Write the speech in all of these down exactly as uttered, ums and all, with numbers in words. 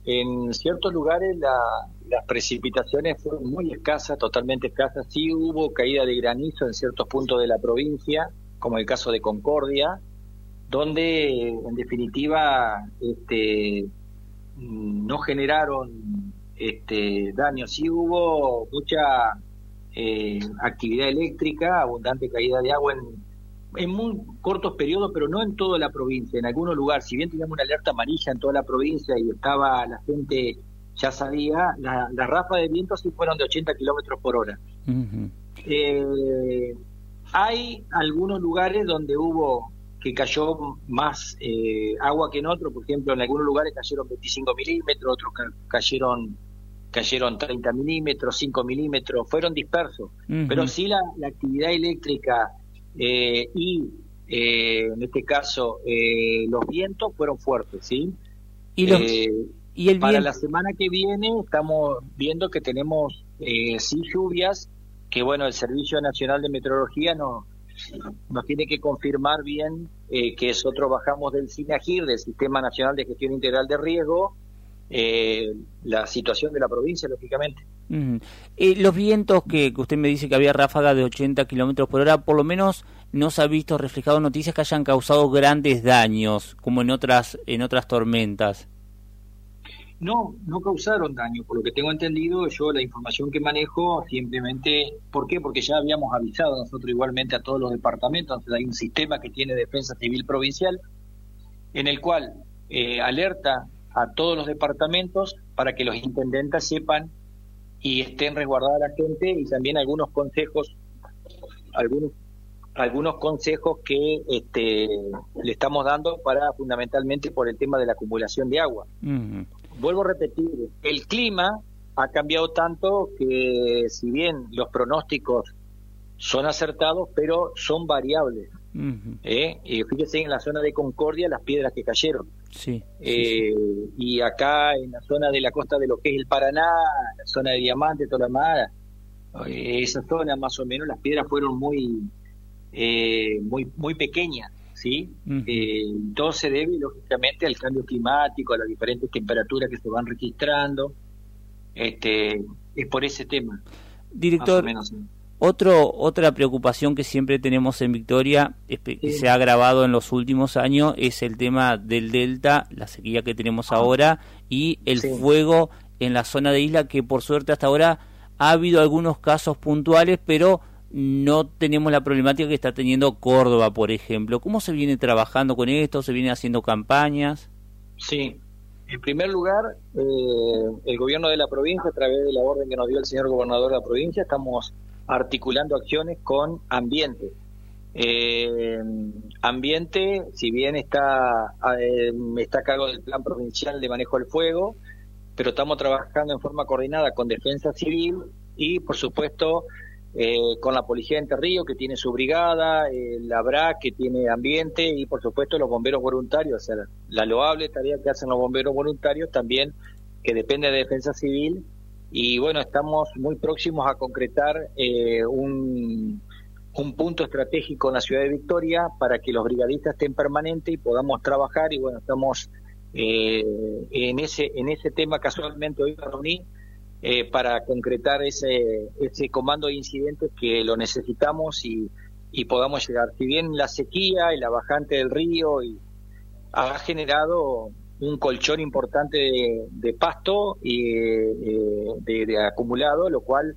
en ciertos lugares la, las precipitaciones fueron muy escasas, totalmente escasas. Sí hubo caída de granizo en ciertos puntos de la provincia, como el caso de Concordia, donde en definitiva este, no generaron este, daños. Sí hubo mucha eh, actividad eléctrica, abundante caída de agua en, en muy cortos periodos, pero no en toda la provincia, en algunos lugares. Si bien teníamos una alerta amarilla en toda la provincia y estaba la gente, ya sabía, la, las ráfagas de viento sí fueron de ochenta kilómetros por hora. Uh-huh. Eh, hay algunos lugares donde hubo que cayó más eh, agua que en otros. Por ejemplo, en algunos lugares cayeron veinticinco milímetros, otros ca- cayeron cayeron treinta milímetros, cinco milímetros, fueron dispersos. Uh-huh. Pero sí la, la actividad eléctrica eh, y, eh, en este caso, eh, los vientos fueron fuertes, ¿sí? ¿Y, los, eh, ¿y el para viento? La semana que viene estamos viendo que tenemos eh, sí lluvias, que bueno, el Servicio Nacional de Meteorología nos, nos tiene que confirmar bien eh, que nosotros bajamos del SINAGIR, del Sistema Nacional de Gestión Integral de Riesgo, eh, la situación de la provincia, lógicamente. Uh-huh. Eh, los vientos que, que usted me dice que había ráfagas de ochenta kilómetros por hora, por lo menos no se ha visto reflejado en noticias que hayan causado grandes daños, como en otras en otras tormentas. No, no causaron daño, por lo que tengo entendido. Yo la información que manejo simplemente, ¿por qué? Porque ya habíamos avisado nosotros igualmente a todos los departamentos. Entonces hay un sistema que tiene Defensa Civil Provincial, en el cual eh, alerta a todos los departamentos para que los intendentes sepan y estén resguardada la gente, y también algunos consejos, algunos algunos consejos que este, le estamos dando para fundamentalmente por el tema de la acumulación de agua. Uh-huh. Vuelvo a repetir, el clima ha cambiado tanto que si bien los pronósticos son acertados, pero son variables. Uh-huh. ¿Eh? Eh, fíjese en la zona de Concordia las piedras que cayeron. Sí, eh, sí, sí. Y acá en la zona de la costa de lo que es el Paraná, la zona de Diamante, toda la mar, eh, esa zona más o menos las piedras fueron muy eh, muy muy pequeñas, ¿sí? Uh-huh. Eh, todo se debe lógicamente al cambio climático, a las diferentes temperaturas que se van registrando. Este, es por ese tema. Director, más o menos, ¿sí? Otro, otra preocupación que siempre tenemos en Victoria, que sí. se ha agravado en los últimos años, es el tema del delta, la sequía que tenemos ahora y el sí. fuego en la zona de isla, que por suerte hasta ahora ha habido algunos casos puntuales, pero no tenemos la problemática que está teniendo Córdoba, por ejemplo. ¿Cómo se viene trabajando con esto? ¿Se vienen haciendo campañas? Sí, en primer lugar, eh, el gobierno de la provincia, a través de la orden que nos dio el señor gobernador de la provincia, estamos articulando acciones con Ambiente. Eh, Ambiente, si bien está, eh, está a cargo del Plan Provincial de Manejo del Fuego, pero estamos trabajando en forma coordinada con Defensa Civil y, por supuesto, eh, con la Policía de Entre Ríos, que tiene su brigada, eh, la B R A C, que tiene Ambiente, y, por supuesto, los bomberos voluntarios. O sea, la loable tarea que hacen los bomberos voluntarios también, que depende de Defensa Civil. Y bueno, estamos muy próximos a concretar eh, un, un punto estratégico en la ciudad de Victoria para que los brigadistas estén permanentes y podamos trabajar. Y bueno, estamos eh, en ese en ese tema. Casualmente hoy me reuní eh, para concretar ese ese comando de incidentes que lo necesitamos y, y podamos llegar. Si bien la sequía y la bajante del río y ha generado un colchón importante de, de pasto y eh, de, de acumulado, lo cual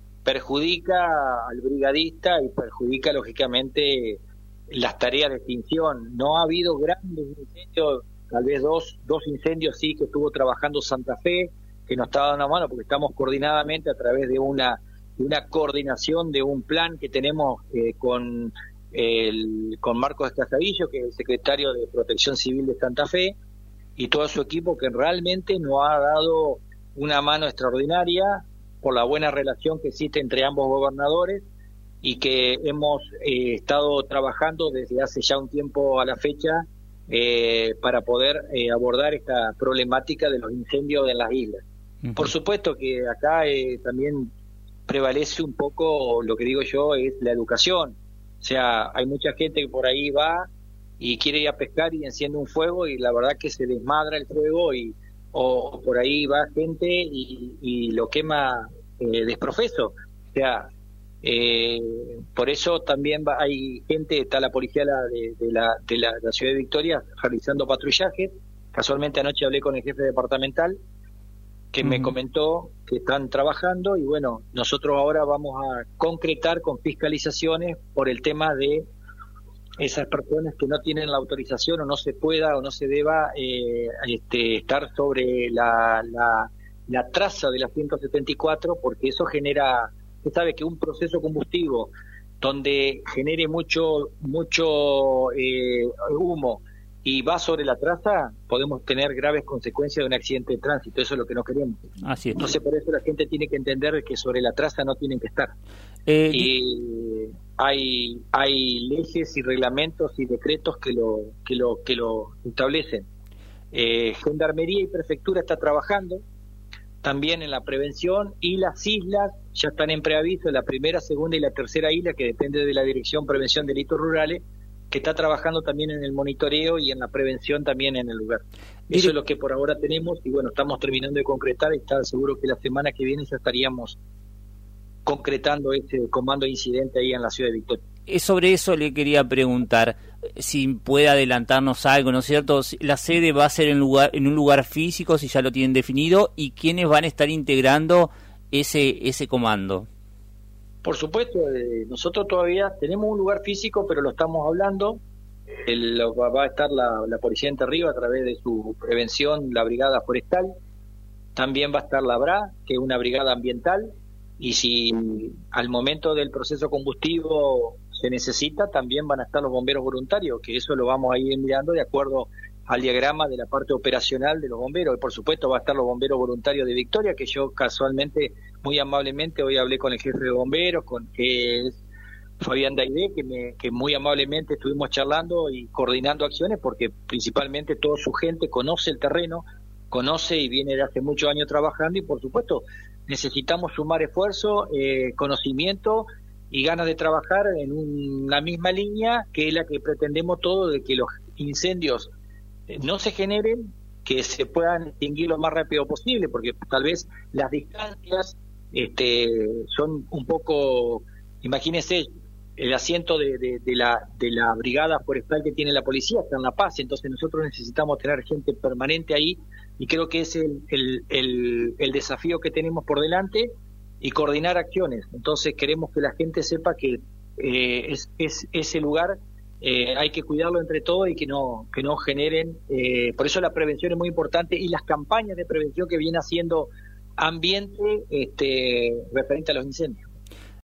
perjudica al brigadista y perjudica lógicamente las tareas de extinción. No ha habido grandes incendios, tal vez dos, dos incendios sí que estuvo trabajando Santa Fe, que nos está dando una mano porque estamos coordinadamente a través de una, de una coordinación de un plan que tenemos eh, con, el, con Marcos Escasavillo, que es el secretario de Protección Civil de Santa Fe, y todo su equipo, que realmente nos ha dado una mano extraordinaria por la buena relación que existe entre ambos gobernadores y que hemos eh, estado trabajando desde hace ya un tiempo a la fecha eh, para poder eh, abordar esta problemática de los incendios en las islas. Uh-huh. Por supuesto que acá eh, también prevalece un poco, lo que digo yo, es la educación. O sea, hay mucha gente que por ahí va y quiere ir a pescar y enciende un fuego y la verdad que se desmadra el fuego y o por ahí va gente y, y lo quema eh, desprofeso. O sea, eh, por eso también va, hay gente, está la policía de, de, la, de, la, de la ciudad de Victoria realizando patrullaje. Casualmente anoche hablé con el jefe departamental que uh-huh. me comentó que están trabajando, y bueno, nosotros ahora vamos a concretar con fiscalizaciones por el tema de esas personas que no tienen la autorización o no se pueda o no se deba eh, este, estar sobre la, la, la traza de la ciento setenta y cuatro, porque eso genera, usted sabe que un proceso combustivo donde genere mucho mucho eh, humo y va sobre la traza, podemos tener graves consecuencias de un accidente de tránsito. Eso es lo que no queremos. Así es. Entonces, por eso la gente tiene que entender que sobre la traza no tienen que estar. Eh, y hay hay leyes y reglamentos y decretos que lo que lo que lo establecen. Eh, Gendarmería y Prefectura está trabajando también en la prevención, y las islas ya están en preaviso, la primera, segunda y la tercera isla, que depende de la Dirección Prevención de Delitos Rurales, que está trabajando también en el monitoreo y en la prevención también en el lugar. Eso es lo que por ahora tenemos, y bueno, estamos terminando de concretar, y está seguro que la semana que viene ya estaríamos concretando este comando de incidente ahí en la ciudad de Victoria. Sobre eso le quería preguntar, si puede adelantarnos algo, ¿no es cierto? La sede va a ser en lugar en un lugar físico, si ya lo tienen definido, y quiénes van a estar integrando ese ese comando. Por supuesto, eh, nosotros todavía tenemos un lugar físico, pero lo estamos hablando. El, va a estar la, la Policía de Entre Ríos a través de su prevención, la Brigada Forestal. También va a estar la B R A, que es una brigada ambiental. Y si al momento del proceso combustivo se necesita, también van a estar los bomberos voluntarios, que eso lo vamos a ir mirando de acuerdo al diagrama de la parte operacional de los bomberos. Y por supuesto va a estar los bomberos voluntarios de Victoria, que yo casualmente, muy amablemente, hoy hablé con el jefe de bomberos, con que es Fabián Daidé, que, me, que muy amablemente estuvimos charlando y coordinando acciones, porque principalmente toda su gente conoce el terreno, conoce y viene de hace muchos años trabajando, y por supuesto necesitamos sumar esfuerzo, eh, conocimiento y ganas de trabajar en una misma línea, que es la que pretendemos todos, de que los incendios no se generen, que se puedan extinguir lo más rápido posible, porque tal vez las distancias este, son un poco, imagínense, el asiento de, de, de la de la brigada forestal que tiene la policía está en La Paz, entonces nosotros necesitamos tener gente permanente ahí, y creo que es el, el, el, el desafío que tenemos por delante, y coordinar acciones. Entonces queremos que la gente sepa que eh, es, es ese lugar eh, hay que cuidarlo entre todos, y que no que no generen, eh, por eso la prevención es muy importante, y las campañas de prevención que viene haciendo ambiente este, referente a los incendios.